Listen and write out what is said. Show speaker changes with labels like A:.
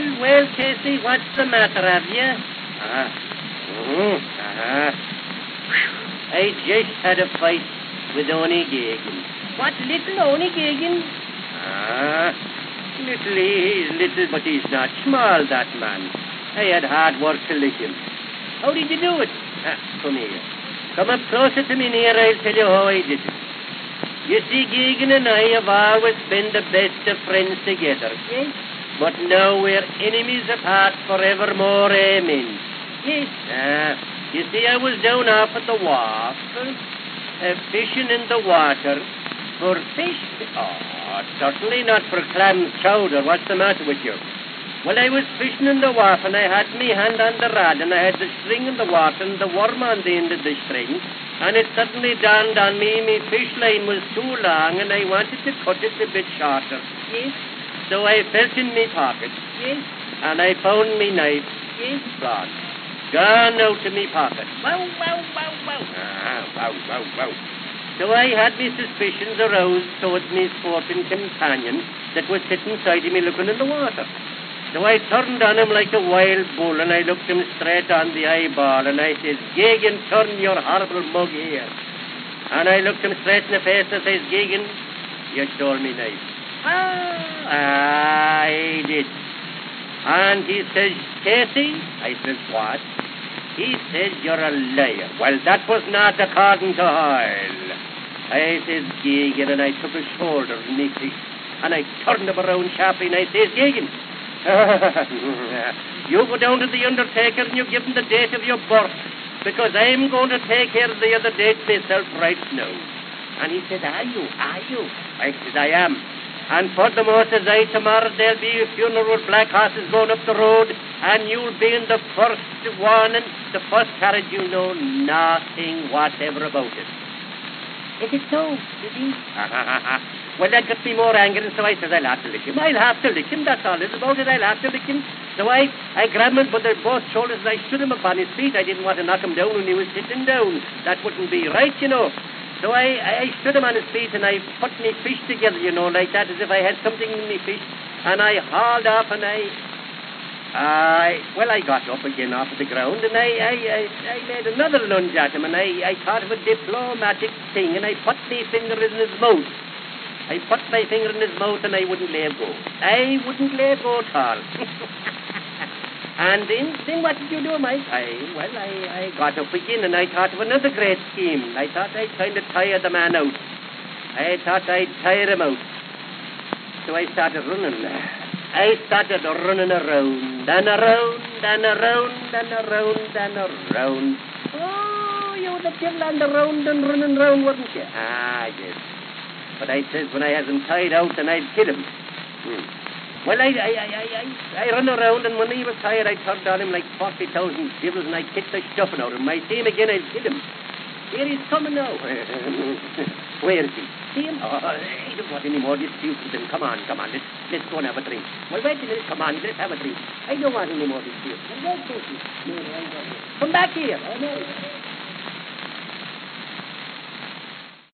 A: Well, Casey, what's the matter, have you? I just had a fight with Oney Gagan. What, little Oney Gagan? Little, he's little, but he's not small, that man. I had hard work to lick him. How did you do it? Come here. Come up closer to me near, I'll tell you how I did it. You see, Gagan and I have always been the best of friends together. Yes. But now we're enemies apart forevermore, amen. Yes. You see, I was down off at the wharf, fishing in the water for fish. Oh, certainly not for clam chowder. What's the matter with you? Well, I was fishing in the wharf, and I had me hand on the rod, and I had the string in the water and the worm on the end of the string, and it suddenly dawned on me fish line was too long, and I wanted to cut it a bit shorter. Yes. So I felt in me pocket. Yes. And I found me knife. Yes. Gone out of me pocket. Wow, wow, wow, wow. Wow, wow, wow. So I had me suspicions aroused towards me sporting companion that was sitting side of me looking in the water. So I turned on him like a wild bull, and I looked him straight on the eyeball, and I says, Gagan, turn your horrible mug here. And I looked him straight in the face and says, Gagan, you stole me knife. I did. And he says, Casey? I says, what? He says, you're a liar. Well, that was not according to Hoyle. I says, Gagan, and I took his shoulder and me feet, and I turned him around sharply, and I says, Gagan, you go down to the undertaker and you give him the date of your birth, because I'm going to take care of the other date myself right now. And he said, are you? I said, I am. And furthermore, says I, tomorrow there'll be a funeral with black horses going up the road, and you'll be in the first one, and the first carriage. You know nothing whatever about it. Is it so? Did he? Well, that got me more angry, and so I says, I'll have to lick him. That's all it's about it. I'll have to lick him. So I grabbed him by both shoulders, and I stood him upon his feet. I didn't want to knock him down when he was sitting down. That wouldn't be right, you know. So I stood him on his feet, and I put me fish together, you know, like that, as if I had something in me fish. And I hauled off, and I got up again off of the ground, and I made another lunge at him, and I thought of a diplomatic thing, and I put my finger in his mouth. I put my finger in his mouth, and I wouldn't let go. I wouldn't let go at all. And then what did you do, Mike? I got up again, and I thought of another great scheme. I thought I'd kind of tire the man out. I thought I'd tire him out. So I started running. I started running around, and around, and around, and around, and around. Oh, you were the devil on the round and running round, weren't you? Yes. But I says, when I had him tied out, and I'd kill him. Well, I run around, and when he was tired, I turned on him like 40,000 devils, and I kicked the stuffing out of him. I see him again, I'd kill him. Here he's coming now. Where is he? See him? Oh, I don't want any more disputes with him. Come on. Let's go and have a drink. Well, wait a minute. Come on, let's have a drink. I don't want any more disputes. Come back here. Oh, no.